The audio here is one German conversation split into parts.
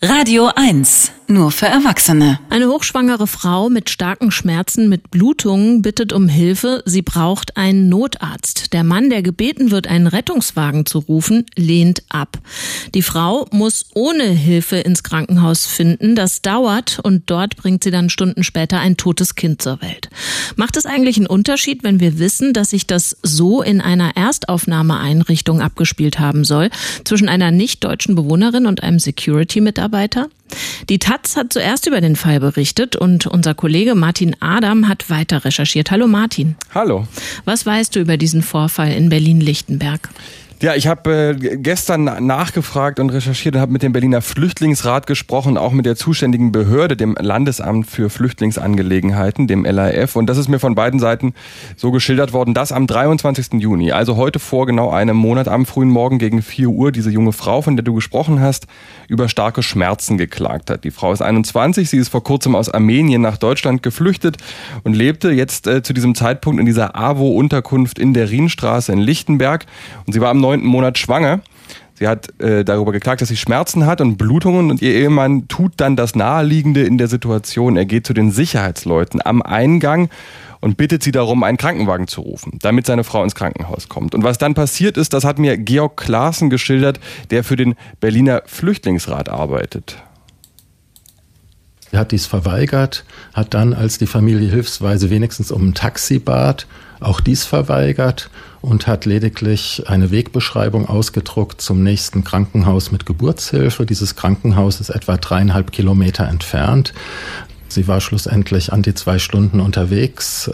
Radio 1, nur für Erwachsene. Eine hochschwangere Frau mit starken Schmerzen mit Blutungen bittet um Hilfe. Sie braucht einen Notarzt. Der Mann, der gebeten wird, einen Rettungswagen zu rufen, lehnt ab. Die Frau muss ohne Hilfe ins Krankenhaus finden. Das dauert und dort bringt sie dann Stunden später ein totes Kind zur Welt. Macht es eigentlich einen Unterschied, wenn wir wissen, dass sich das so in einer Erstaufnahmeeinrichtung abgespielt haben soll, zwischen einer nicht-deutschen Bewohnerin und einem Security-Mitarbeiter? Die Taz hat zuerst über den Fall berichtet und unser Kollege Martin Adam hat weiter recherchiert. Hallo Martin. Hallo. Was weißt du über diesen Vorfall in Berlin-Lichtenberg? Ja, ich habe gestern nachgefragt und recherchiert und habe mit dem Berliner Flüchtlingsrat gesprochen, auch mit der zuständigen Behörde, dem Landesamt für Flüchtlingsangelegenheiten, dem LAF. Und das ist mir von beiden Seiten so geschildert worden, dass am 23. Juni, also heute vor genau einem Monat, am frühen Morgen gegen 4 Uhr, diese junge Frau, von der du gesprochen hast, über starke Schmerzen geklagt hat. Die Frau ist 21, sie ist vor kurzem aus Armenien nach Deutschland geflüchtet und lebte jetzt zu diesem Zeitpunkt in dieser AWO-Unterkunft in der Rienstraße in Lichtenberg. Und sie war am 9. Monat schwanger. Sie hat darüber geklagt, dass sie Schmerzen hat und Blutungen und ihr Ehemann tut dann das Naheliegende in der Situation. Er geht zu den Sicherheitsleuten am Eingang und bittet sie darum, einen Krankenwagen zu rufen, damit seine Frau ins Krankenhaus kommt. Und was dann passiert ist, das hat mir Georg Klaassen geschildert, der für den Berliner Flüchtlingsrat arbeitet. Er hat dies verweigert, hat dann, als die Familie hilfsweise wenigstens um ein Taxi bat, auch dies verweigert und hat lediglich eine Wegbeschreibung ausgedruckt zum nächsten Krankenhaus mit Geburtshilfe. Dieses Krankenhaus ist etwa 3,5 Kilometer entfernt. Sie war schlussendlich an die 2 Stunden unterwegs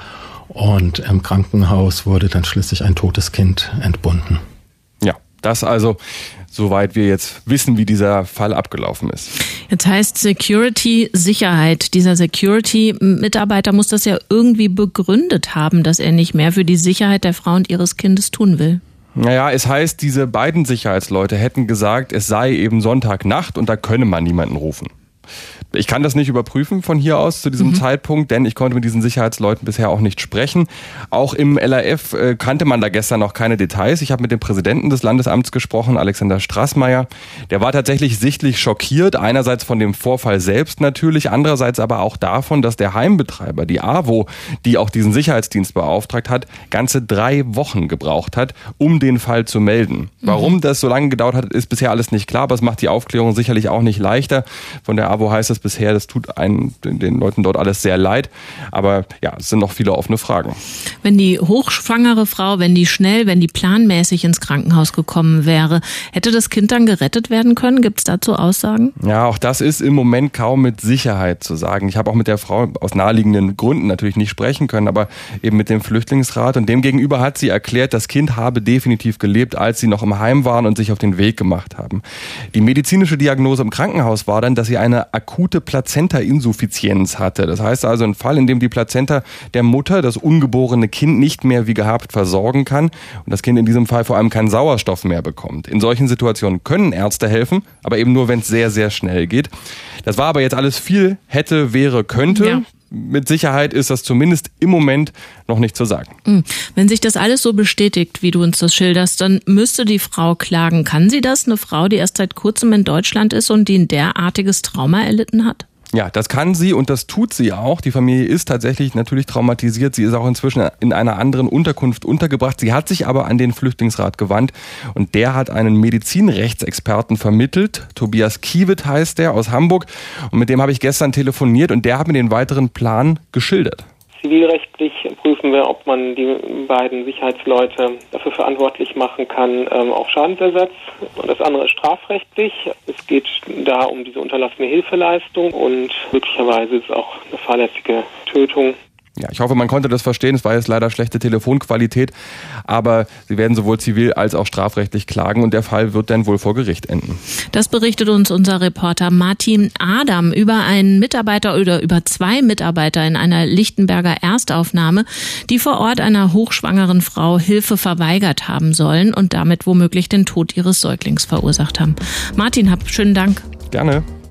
und im Krankenhaus wurde dann schließlich ein totes Kind entbunden. Ja, das also, soweit wir jetzt wissen, wie dieser Fall abgelaufen ist. Jetzt heißt Security Sicherheit. Dieser Security-Mitarbeiter muss das ja irgendwie begründet haben, dass er nicht mehr für die Sicherheit der Frau und ihres Kindes tun will. Naja, es heißt, diese beiden Sicherheitsleute hätten gesagt, es sei eben Sonntagnacht und da könne man niemanden rufen. Ich kann das nicht überprüfen von hier aus zu diesem Zeitpunkt, denn ich konnte mit diesen Sicherheitsleuten bisher auch nicht sprechen. Auch im LAF kannte man da gestern noch keine Details. Ich habe mit dem Präsidenten des Landesamts gesprochen, Alexander Straßmeier. Der war tatsächlich sichtlich schockiert, einerseits von dem Vorfall selbst natürlich, andererseits aber auch davon, dass der Heimbetreiber, die AWO, die auch diesen Sicherheitsdienst beauftragt hat, ganze 3 Wochen gebraucht hat, um den Fall zu melden. Warum das so lange gedauert hat, ist bisher alles nicht klar, aber es macht die Aufklärung sicherlich auch nicht leichter. Von der AWO heißt es bisher, das tut den Leuten dort alles sehr leid. Aber ja, es sind noch viele offene Fragen. Wenn die hochschwangere Frau, wenn die planmäßig ins Krankenhaus gekommen wäre, hätte das Kind dann gerettet werden können? Gibt es dazu Aussagen? Ja, auch das ist im Moment kaum mit Sicherheit zu sagen. Ich habe auch mit der Frau aus naheliegenden Gründen natürlich nicht sprechen können, aber eben mit dem Flüchtlingsrat. Und demgegenüber hat sie erklärt, das Kind habe definitiv gelebt, als sie noch im Heim waren und sich auf den Weg gemacht haben. Die medizinische Diagnose im Krankenhaus war dann, dass sie eine akute Plazenta-Insuffizienz hatte. Das heißt also ein Fall, in dem die Plazenta der Mutter das ungeborene Kind nicht mehr wie gehabt versorgen kann und das Kind in diesem Fall vor allem keinen Sauerstoff mehr bekommt. In solchen Situationen können Ärzte helfen, aber eben nur, wenn es sehr, sehr schnell geht. Das war aber jetzt alles viel hätte, wäre, könnte. Ja. Mit Sicherheit ist das zumindest im Moment noch nicht zu sagen. Wenn sich das alles so bestätigt, wie du uns das schilderst, dann müsste die Frau klagen. Kann sie das? Eine Frau, die erst seit kurzem in Deutschland ist und die ein derartiges Trauma erlitten hat? Ja, das kann sie und das tut sie auch. Die Familie ist tatsächlich natürlich traumatisiert. Sie ist auch inzwischen in einer anderen Unterkunft untergebracht. Sie hat sich aber an den Flüchtlingsrat gewandt und der hat einen Medizinrechtsexperten vermittelt. Tobias Kiewit heißt der, aus Hamburg. Und mit dem habe ich gestern telefoniert und der hat mir den weiteren Plan geschildert. Zivilrechtlich prüfen wir, ob man die beiden Sicherheitsleute dafür verantwortlich machen kann, auf Schadensersatz. Und das andere ist strafrechtlich. Es geht da um diese unterlassene Hilfeleistung und möglicherweise ist es auch eine fahrlässige Tötung. Ja, ich hoffe, man konnte das verstehen. Es war jetzt leider schlechte Telefonqualität, aber sie werden sowohl zivil als auch strafrechtlich klagen und der Fall wird dann wohl vor Gericht enden. Das berichtet uns unser Reporter Martin Adam über einen Mitarbeiter oder über 2 Mitarbeiter in einer Lichtenberger Erstaufnahme, die vor Ort einer hochschwangeren Frau Hilfe verweigert haben sollen und damit womöglich den Tod ihres Säuglings verursacht haben. Martin, schönen Dank. Gerne.